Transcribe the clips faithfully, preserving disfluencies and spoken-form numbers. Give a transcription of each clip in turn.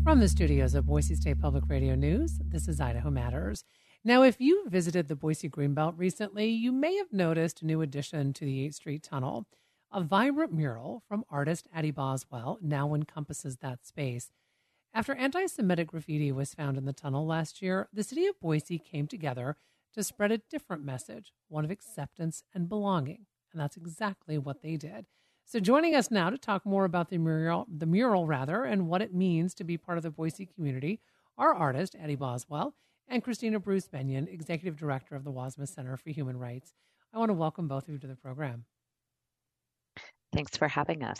From the studios of Boise State Public Radio News, this is Idaho Matters. Now, if you visited the Boise Greenbelt recently, you may have noticed a new addition to the eighth Street Tunnel. A vibrant mural from artist Addie Boswell now encompasses that space. After anti-Semitic graffiti was found in the tunnel last year, the city of Boise came together to spread a different message, one of acceptance and belonging. And that's exactly what they did. So joining us now to talk more about the mural, the mural rather, and what it means to be part of the Boise community are artist Addie Boswell and Christina Bruce Benyon, Executive Director of the Wasma Center for Human Rights. I want to welcome both of you to the program. Thanks for having us.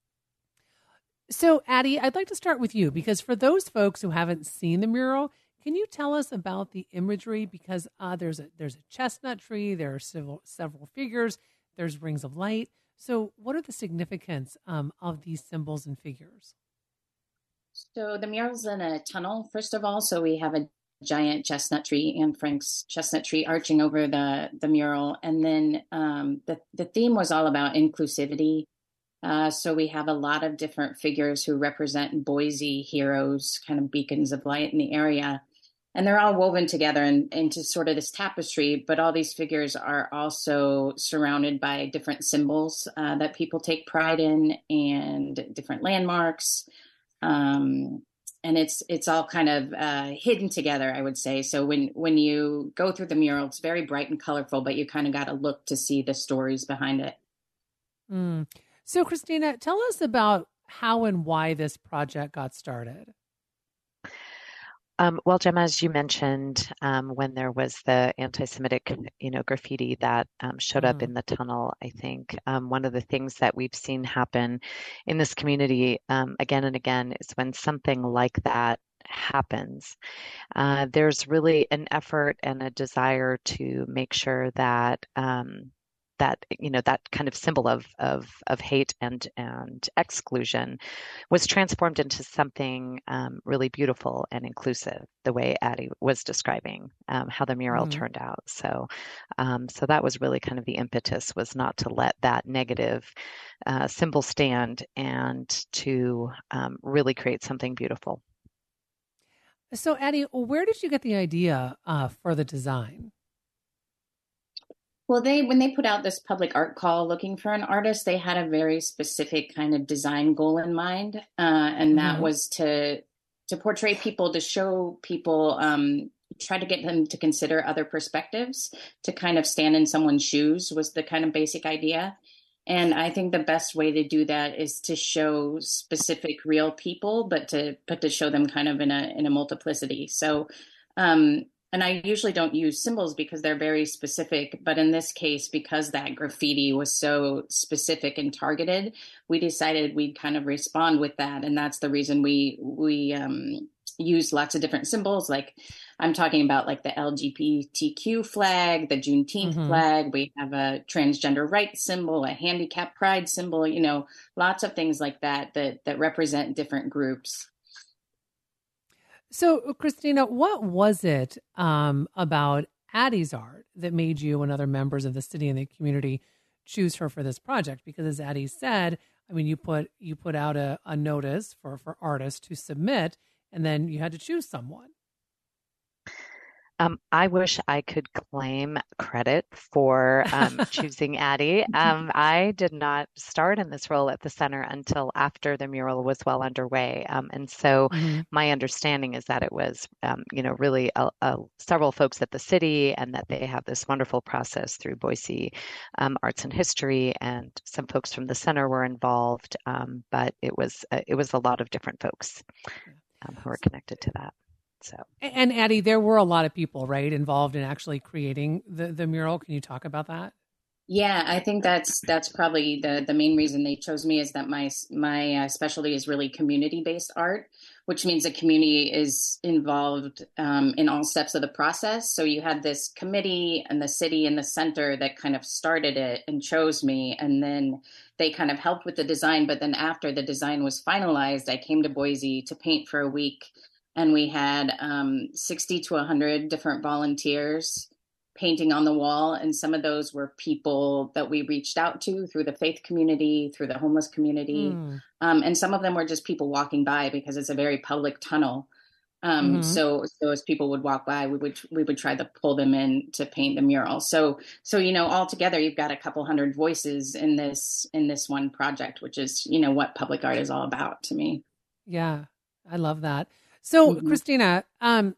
So Addie, I'd like to start with you because for those folks who haven't seen the mural, can you tell us about the imagery? Because uh, there's a there's a chestnut tree, there are several, several figures, there's rings of light. So what are the significance um, of these symbols and figures? So the mural's in a tunnel, first of all. So we have a giant chestnut tree, Anne Frank's chestnut tree arching over the, the mural. And then um, the, the theme was all about inclusivity. Uh, so we have a lot of different figures who represent Boise heroes, kind of beacons of light in the area. And they're all woven together in, into sort of this tapestry, but all these figures are also surrounded by different symbols uh, that people take pride in and different landmarks. Um, and it's it's all kind of uh, hidden together, I would say. So when, when you go through the mural, it's very bright and colorful, but you kind of got to look to see the stories behind it. Mm. So Christina, tell us about how and why this project got started. Um, well, Gemma, as you mentioned, um, when there was the anti-Semitic, you know, graffiti that um, showed mm. up in the tunnel, I think um, one of the things that we've seen happen in this community um, again and again is when something like that happens, uh, there's really an effort and a desire to make sure that um, that, you know, that kind of symbol of, of, of hate and, and exclusion was transformed into something um, really beautiful and inclusive, the way Addie was describing um, how the mural mm-hmm. turned out. So, um, so that was really kind of the impetus, was not to let that negative uh, symbol stand and to um, really create something beautiful. So Addie, where did you get the idea uh, for the design? Well, they when they put out this public art call looking for an artist, they had a very specific kind of design goal in mind, uh, and that mm-hmm. was to to portray people, to show people, um, try to get them to consider other perspectives, to kind of stand in someone's shoes was the kind of basic idea. And I think the best way to do that is to show specific real people, but to but to show them kind of in a in a multiplicity. So. Um, And I usually don't use symbols because they're very specific. But in this case, because that graffiti was so specific and targeted, we decided we'd kind of respond with that. And that's the reason we we um, use lots of different symbols. Like I'm talking about like the L G B T Q flag, the Juneteenth mm-hmm. flag. We have a transgender rights symbol, a handicap pride symbol, you know, lots of things like that that that represent different groups. So, Christina, what was it um, about Addie's art that made you and other members of the city and the community choose her for this project? Because as Addie said, I mean, you put you put out a, a notice for, for artists to submit, and then you had to choose someone. Um, I wish I could claim credit for um, choosing Addie. Um, I did not start in this role at the center until after the mural was well underway. Um, and so mm-hmm. my understanding is that it was, um, you know, really a, a, several folks at the city, and that they have this wonderful process through Boise um, Arts and History, and some folks from the center were involved. Um, but it was, uh, it was a lot of different folks um, who were connected to that. So. And Addie, there were a lot of people, right, involved in actually creating the, the mural. Can you talk about that? Yeah, I think that's that's probably the the main reason they chose me, is that my my uh, specialty is really community-based art, which means the community is involved um, in all steps of the process. So you had this committee and the city and the center that kind of started it and chose me, and then they kind of helped with the design. But then after the design was finalized, I came to Boise to paint for a week. And we had um, sixty to one hundred different volunteers painting on the wall. And some of those were people that we reached out to through the faith community, through the homeless community. Mm. Um, and some of them were just people walking by because it's a very public tunnel. Um, mm-hmm. so, so as people would walk by, we would, we would try to pull them in to paint the mural. So, so, you know, all together, you've got a couple hundred voices in this, in this one project, which is, you know, what public art is all about to me. Yeah, I love that. So mm-hmm. Christina, um,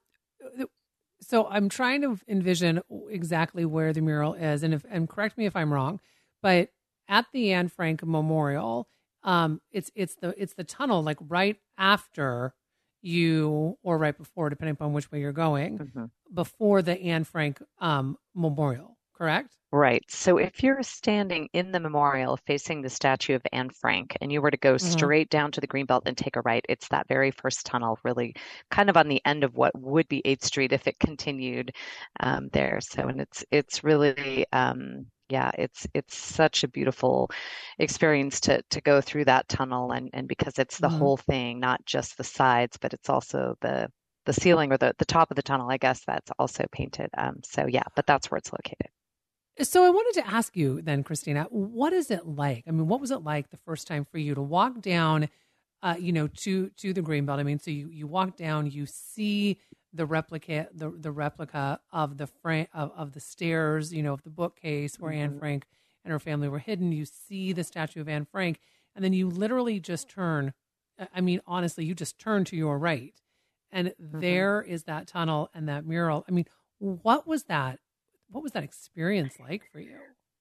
so I'm trying to envision exactly where the mural is, and if, and correct me if I'm wrong, but at the Anne Frank Memorial, um, it's, it's the, it's the tunnel, like right after you, or right before, depending upon which way you're going, mm-hmm. before the Anne Frank um, Memorial, correct? Right. So if you're standing in the memorial facing the statue of Anne Frank and you were to go mm-hmm. straight down to the Greenbelt and take a right, it's that very first tunnel, really kind of on the end of what would be eighth Street if it continued um, there. So, and it's, it's really, um, yeah, it's it's such a beautiful experience to to go through that tunnel, and, and because it's the mm-hmm. whole thing, not just the sides, but it's also the the ceiling or the, the top of the tunnel, I guess, that's also painted. Um, so yeah, but that's where it's located. So I wanted to ask you then, Christina, what is it like? I mean, what was it like the first time for you to walk down, uh, you know, to to the Greenbelt? I mean, so you you walk down, you see the replica, the the replica of the frame of, of the stairs, you know, of the bookcase where mm-hmm. Anne Frank and her family were hidden. You see the statue of Anne Frank, and then you literally just turn. I mean, honestly, you just turn to your right, and mm-hmm. there is that tunnel and that mural. I mean, what was that? What was that experience like for you?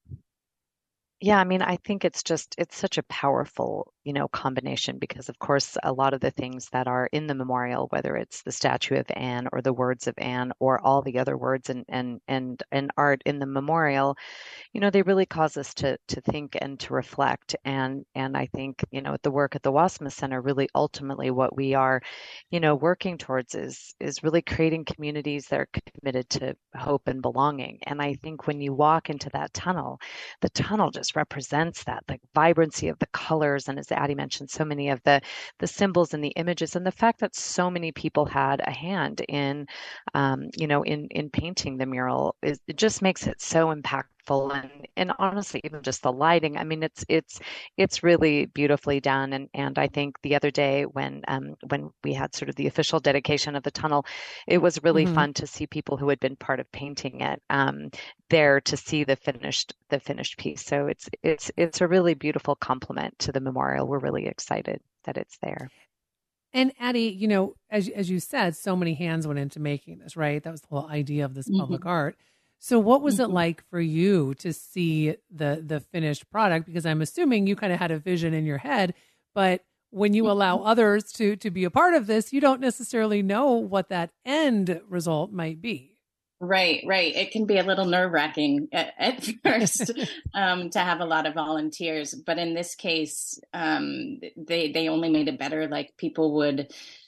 Yeah, I mean, I think it's just, it's such a powerful, you know, combination because, of course, a lot of the things that are in the memorial, whether it's the statue of Anne or the words of Anne or all the other words and and and, and art in the memorial, you know, they really cause us to to think and to reflect. And and I think, you know, the work at the Wassmuth Center, really ultimately what we are, you know, working towards is is really creating communities that are committed to hope and belonging. And I think when you walk into that tunnel, the tunnel just represents that, like vibrancy of the colors, and as Addie mentioned, so many of the the symbols and the images, and the fact that so many people had a hand in, um, you know, in in painting the mural, is it just makes it so impactful. And and honestly, even just the lighting, I mean, it's it's it's really beautifully done. And and I think the other day when um when we had sort of the official dedication of the tunnel, it was really mm-hmm. fun to see people who had been part of painting it um there to see the finished the finished piece. So it's it's it's a really beautiful complement to the memorial. We're really excited that it's there. And Addie, you know, as as you said, so many hands went into making this, right? That was the whole idea of this mm-hmm. public art. So what was mm-hmm. it like for you to see the the finished product? Because I'm assuming you kind of had a vision in your head, but when you allow others to to be a part of this, you don't necessarily know what that end result might be. Right, right. It can be a little nerve-wracking at, at first um, to have a lot of volunteers, but in this case, um, they they only made it better. Like people would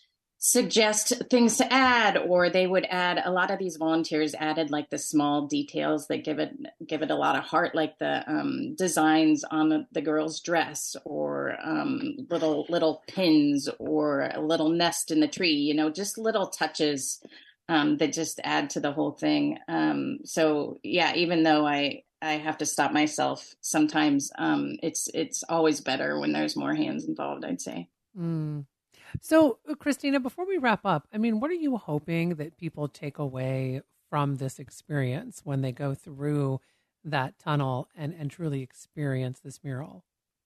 suggest things to add, or they would add. A lot of these volunteers added like the small details that give it give it a lot of heart, like the um, designs on the, the girl's dress, or um, little little pins, or a little nest in the tree. You know, just little touches um, that just add to the whole thing. Um, so yeah, even though I I have to stop myself sometimes, um, it's it's always better when there's more hands involved, I'd say. Mm. So, Christina, before we wrap up, I mean, what are you hoping that people take away from this experience when they go through that tunnel and, and truly experience this mural?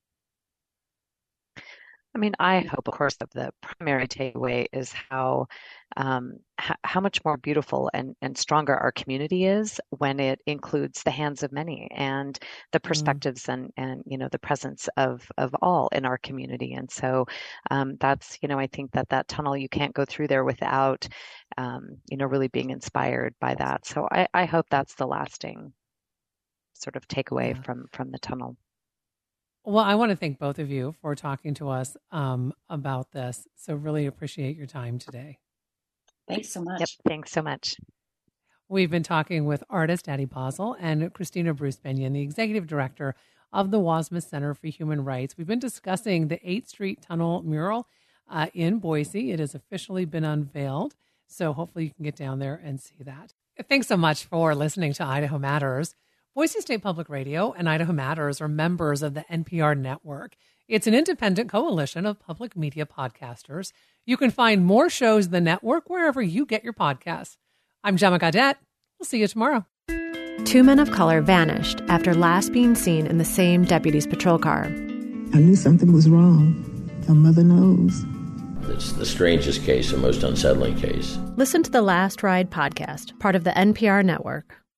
I mean, I hope, of course, that the primary takeaway is how um, h- how much more beautiful and, and stronger our community is when it includes the hands of many and the perspectives mm. and, and, you know, the presence of, of all in our community. And so um, that's, you know, I think that that tunnel, you can't go through there without, um, you know, really being inspired by that. So I, I hope that's the lasting sort of takeaway yeah. from, from the tunnel. Well, I want to thank both of you for talking to us um, about this. So really appreciate your time today. Thanks so much. Yep, thanks so much. We've been talking with artist Addie Basel and Christina Bruce Benyon, the executive director of the Wassmuth Center for Human Rights. We've been discussing the eighth Street Tunnel mural uh, in Boise. It has officially been unveiled, so hopefully you can get down there and see that. Thanks so much for listening to Idaho Matters. Boise State Public Radio and Idaho Matters are members of the N P R network. It's an independent coalition of public media podcasters. You can find more shows in the network wherever you get your podcasts. I'm Gemma Gaudette. We'll see you tomorrow. Two men of color vanished after last being seen in the same deputy's patrol car. I knew something was wrong. My mother knows. It's the strangest case, the most unsettling case. Listen to the Last Ride podcast, part of the N P R network.